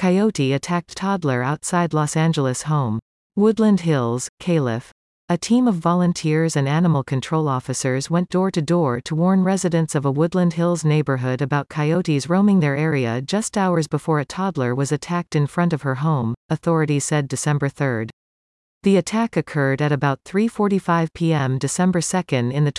Coyote attacked toddler outside Los Angeles home. Woodland Hills, Calif. A team of volunteers and animal control officers went door to door to warn residents of a Woodland Hills neighborhood about coyotes roaming their area just hours before a toddler was attacked in front of her home, authorities said December 3. The attack occurred at about 3:45 p.m. December 2 in the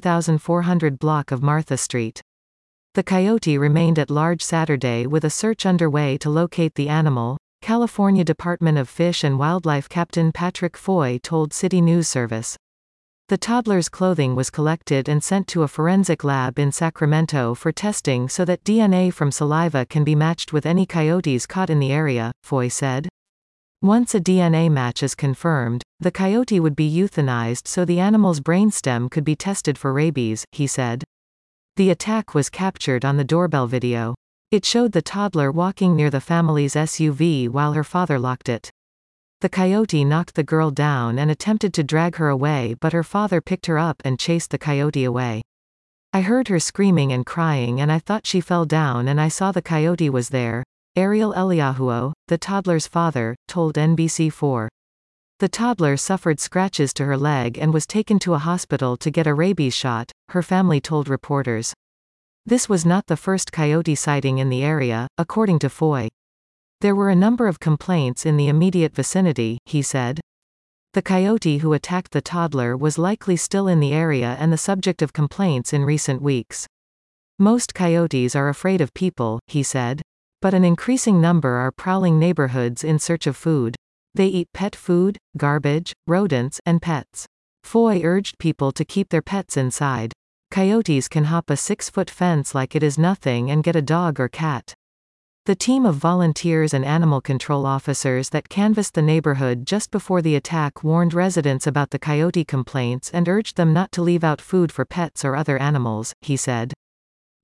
22,400 block of Martha Street. The coyote remained at large Saturday with a search underway to locate the animal, California Department of Fish and Wildlife Captain Patrick Foy told City News Service. The toddler's clothing was collected and sent to a forensic lab in Sacramento for testing so that DNA from saliva can be matched with any coyotes caught in the area, Foy said. Once a DNA match is confirmed, the coyote would be euthanized so the animal's brainstem could be tested for rabies, he said. The attack was captured on the doorbell video. It showed the toddler walking near the family's SUV while her father locked it. The coyote knocked the girl down and attempted to drag her away, but her father picked her up and chased the coyote away. I heard her screaming and crying and I thought she fell down and I saw the coyote was there, Ariel Eliahuo, the toddler's father, told NBC4. The toddler suffered scratches to her leg and was taken to a hospital to get a rabies shot, her family told reporters. This was not the first coyote sighting in the area, according to Foy. There were a number of complaints in the immediate vicinity, he said. The coyote who attacked the toddler was likely still in the area and the subject of complaints in recent weeks. Most coyotes are afraid of people, he said. But an increasing number are prowling neighborhoods in search of food. They eat pet food, garbage, rodents, and pets. Foy urged people to keep their pets inside. Coyotes can hop a 6-foot fence like it is nothing and get a dog or cat. The team of volunteers and animal control officers that canvassed the neighborhood just before the attack warned residents about the coyote complaints and urged them not to leave out food for pets or other animals, he said.